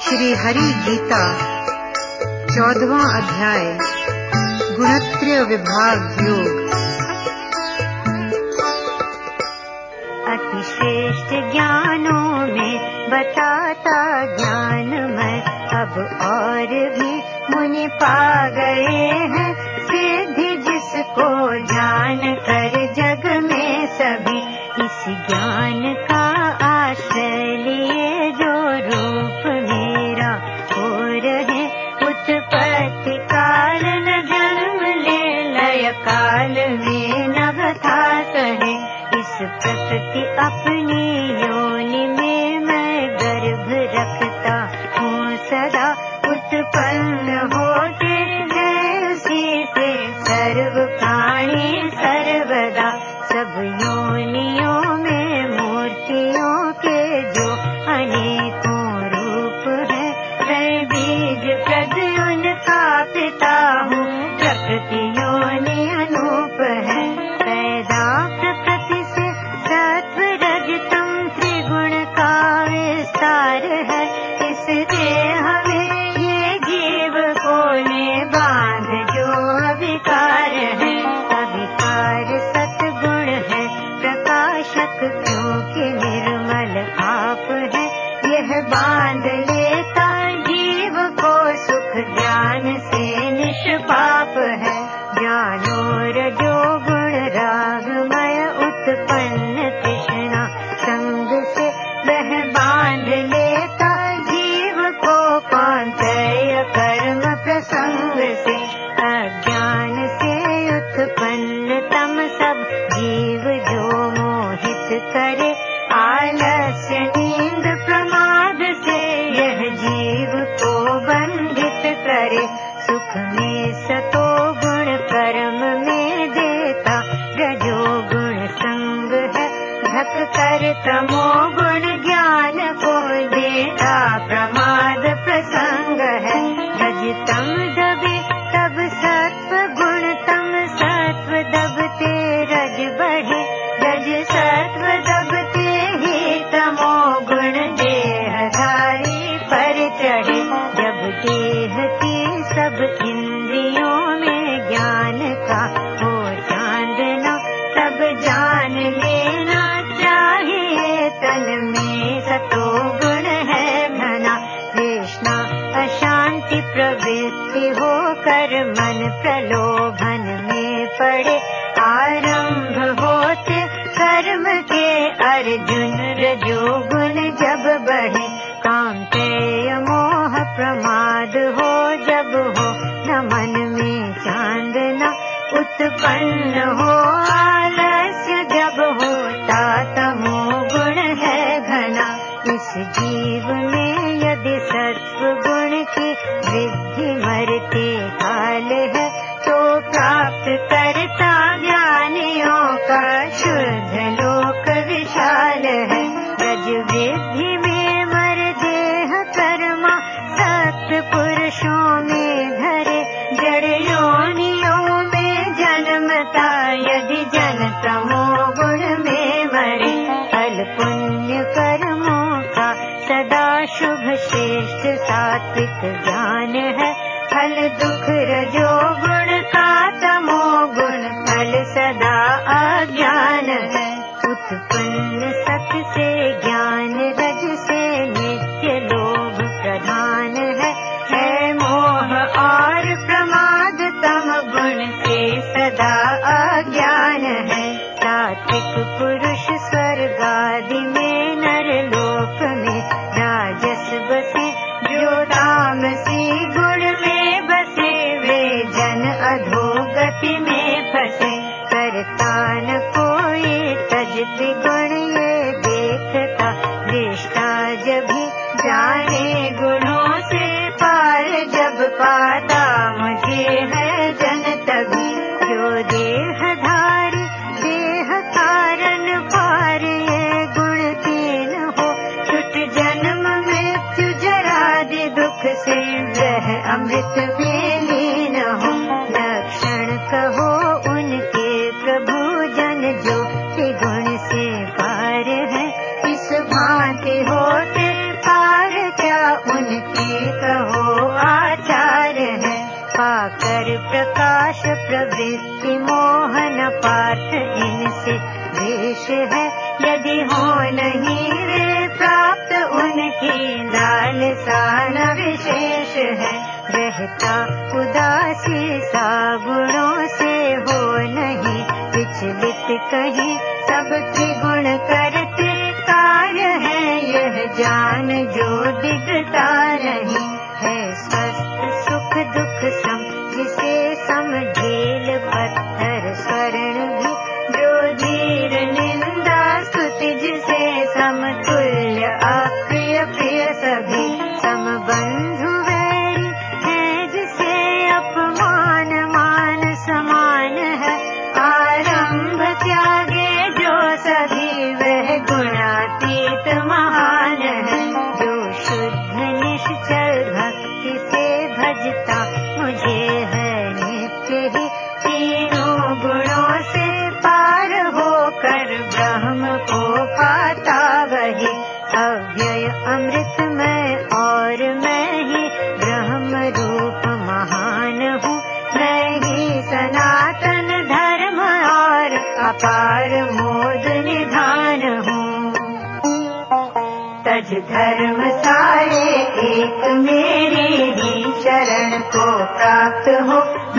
श्री हरि गीता 14वां अध्याय गुणत्रय विभाग योग। अति श्रेष्ठ ज्ञानों में बताता ज्ञानमय, अब और भी मुनि पा गए हैं सिद्धि, जिसको जान कर जग में सभी इस ज्ञान का आश्रय लिए, जो रूप मेरा हो रहे उत्पत्ति काल न जन्म ले, लय काल में नभथा कहे इस प्रकृति अपनी योनि में मैं गर्भ रखता हूँ सदा, उत्पन्न होते हैं उसी से सर्व प्राणी सर्वदा। सब योनियों में मूर्तियों के जो अनेकों रूप है, मैं बीज प्रद्युम्न उनका पिता हूँ, प्रकृति योनि अनूप है। पैदा प्रकृति से सत्व रजतम त्रिगुण का विस्तार है, इस देह में ये जीव को ने बांध जो अविकार है। अविकार सतगुण है प्रकाशक, क्योंकि निर्मल आप है, यह बांध लेता जीव को सुख ज्ञान से निष्पाप है। ज्ञानो रजो गुण रागमय उत्पन्न तृष्णा संग से, वह बांध लेता जीव को पांचय कर्म प्रसंग से। अज्ञान से उत्पन्न तम सब जीव जो मोहित करे, आलस्य नींद प्रमाद से यह जीव को बंधित करे। सुख में सतो गुण कर्म में देता, रजो गुण संग है ढक कर तमो गुण ज्ञान को देता, प्रमाद प्रसंग है। रज तम दबे तब सत्व गुण तम सत्व दबते रज बढ़े, रज सत्व दबते ही तमो गुण देहधारी पर चढ़े। जब देह की सब इंद्रियों में ज्ञान का हो चांदना, तब जान लेना चाहिए तन में सतो गुण है घना। तृष्णा अशांति प्रवृत्ति होकर मन प्रलोभन में पड़े, आरंभ होते कर्म के अर्जुन रजो गुण जब बढ़े। काम तेय मोह प्रमाद हो जब हो न मन में चांदना, उत्पन्न हो आलस्य जब होता तमो गुण है घना। इस जीव में यदि सत्व गुण की वृद्धि मरते काल है, तो प्राप्त करता ज्ञानियों का शुद्ध लोक विशाल है। रज वृद्धि में मर देह कर्मा, सत्य पुरुषों में धरे, जड़ योनियों में जन्मता यदि जन तमो गुण में मरे। फल पुण्य कर्मों का सदा शुभ श्रेष्ठ सात्विक ज्ञान है, फल दुख रजो गुण का तमो गुण फल सदा अज्ञान है। उत्पन्न सत से ज्ञान रज से नित्य लोभ प्रधान है मोह और प्रमाद तम गुण से सदा अज्ञान है। सात्विक पुरुष स्वर्ग आदि में नर लोक में राजस बसे, जो तामसी गुण में बसे वे जन अधोगति में फंसे। करता न कोई तज त्रिगुण ये देखता, दृष्टा जब भी जाने गुणों से पार, जब पाता मुझे है जन तभी। जो देहधारी देह कारण पार ये गुण तीन हो, छुट जन्म मृत्यु जरादि दुख से वह अमृत में लीन हो। लक्षण कहो उनके प्रभु जन जो त्रिगुण से पार है, इस भांति होते पार नहीं वे प्राप्त उनकी लालसा न विशेष है। रहता उदासी सा गुणों से हो नहीं विचलित कहीं, सब त्रिगुण करते कार्य है यह जान जो दिखता नहीं है। स्वस्थ सुख दुख सम जिसे समझेल पत्थर स्वर्ण भी, जो धीर निंदा स्तुति जिसे समतुल्य अप्रिय प्रिय सभी, समबंधु वैरी है जिसे अपमान मान समान है। आरंभ त्यागे जो सभी वह गुणातीत महान है। जो शुद्ध निश्चल भक्ति से भजता मुझे है नित्य ही, तीनों गुणों से पार होकर ब्रह्म को पाता वही। अव्यय अमृतमय और मैं ही ब्रह्म रूप महान हूँ, मैं ही सनातन धर्म और अपार मोद निधान हूँ। तज धर्म सारे एक मेरी ही शरण को प्राप्त हो,